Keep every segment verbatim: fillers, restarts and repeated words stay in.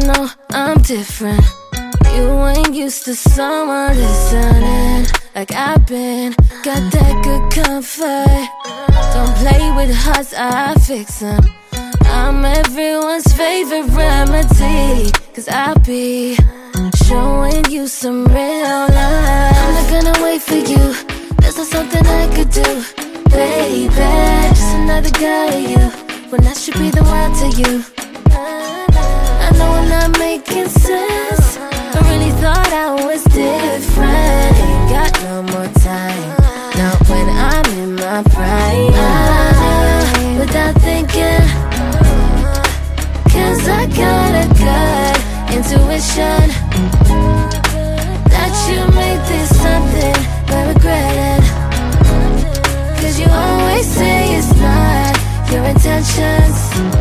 know I'm different. You ain't used to someone listening like I've been. Got that good comfort. Don't play with hearts, I fix them. I'm everyone's favorite remedy, cause I be showing you some real love. I'm not gonna wait for you, there's not something I could do, baby. Just another girl to you, when I should be the one to you. I know I'm not making sense, I really thought I was different. Ain't got no more time, not when I'm in my prime. I, without thinking, cause I got a good intuition that you made this something but regret it. Cause you always say it's not your intentions.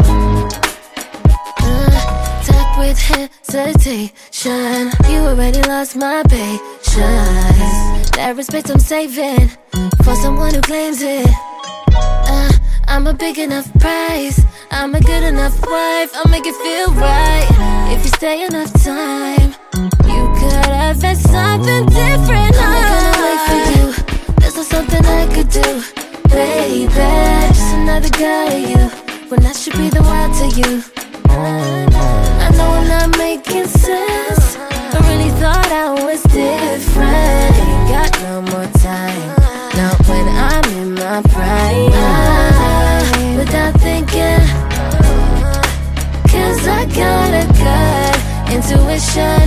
uh, Talk with hesitation, you already lost my patience. That respect I'm saving for someone who claims it. uh, I'm a big enough price, I'm a good enough wife, I'll make it feel right. If you stay enough time, you could have had something different. I'm not gonna wait for you, there's not something I could do, baby. Just another girl to you, when I should be the one to you. I know I'm not making sense, I really thought I was different. Ain't got no more time, not when I'm in my prime. I, without thinking, cause I got a good intuition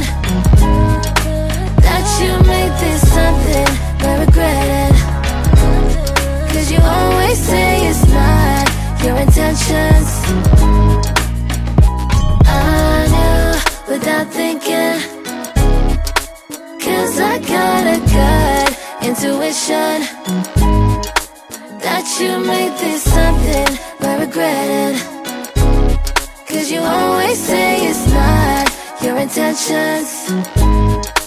that you made this something but regret it. Cause you always say it's not your intentions. I knew without thinking, cause I got a good intuition that you made this something but regret it. Cause you always say it's not your intentions.